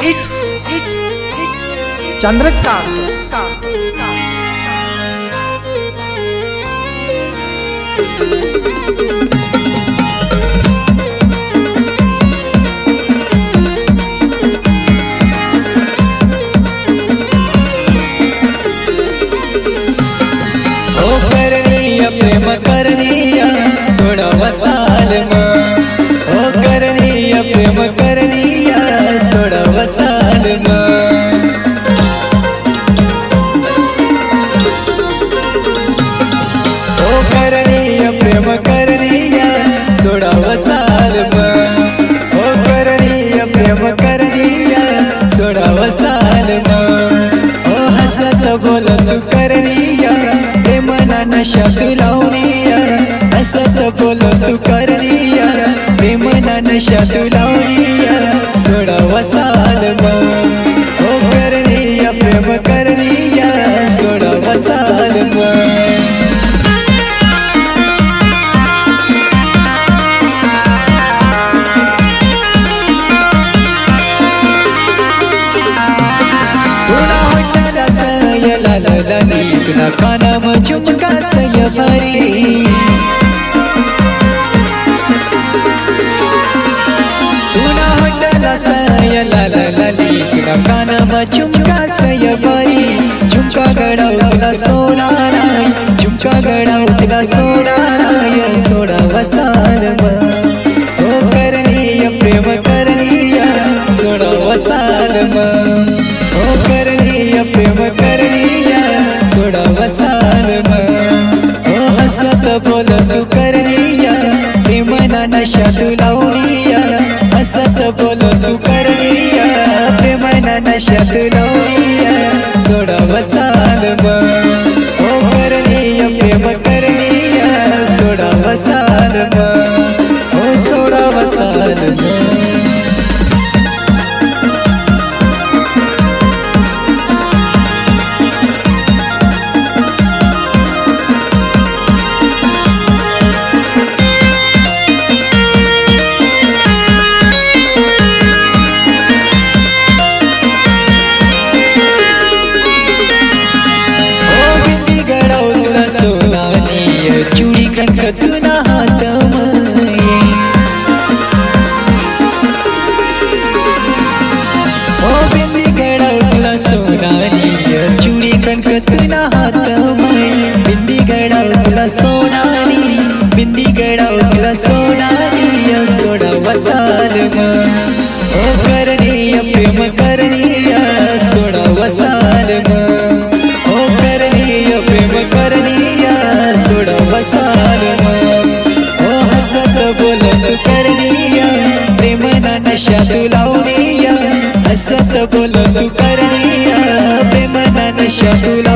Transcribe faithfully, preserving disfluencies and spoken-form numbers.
It's it's Chandrakant. ओ करनीय प्रेम करनीय सोडावा सालमा, ओ करनीय प्रेम करनीय सोडावा सालमा। ओ करनीय प्रेम करनीय सोडावा सालमा, ओ करनीय प्रेम करनीय सोडावा सालमा। ओ हसत बोलत करनीय प्रेमना नशा तुलावनीया, हसत बोलत करनीया प्रेमना नशा तुलावनीया सोडावा सालमा। ओ करनीय प्रेम करनीय सोडावा सालमा। तुना कानम झुमका सय भरी, तुना होटला सय लाला लाली, तुना कानम झुमका सय भरी। झुमका गडाव तुला सोनाराय, झुमका गडाव तुला सोनाराय सोडावा सालमा। ओ करनीय प्रेम करनीय सोडावा सालमा, ओ करनीय प्रेम करनीय सोडावा सालमा। ओ हसत बोलत करनीय प्रेमना नशा तुलावनीया, हसत बोलत करनीय प्रेमना नशा तुलावनीया सोडावा सालमा। ओ करनीय प्रेम करनीय सोडावा सालमा, ओ सोडावा सालमा। चूड़ी कंक तुना हातमये, ओ बिंदी गडाव तुला सोनारीय, चूड़ी कंक तुना हातमये। बिंदी गडाव तुला सोनारी, बिंदी गडाव तुला सोनारीय सोडावा सालमा। ओ करनीय प्रेम करनीय सोडावा सालमा, ओ करनीय प्रेम करनीय सोडावा सालमा। ओ हसत बोलत करनीय प्रेमना नशा तुलावनीया, हसत बोलत करनीय प्रेमना नशा तुला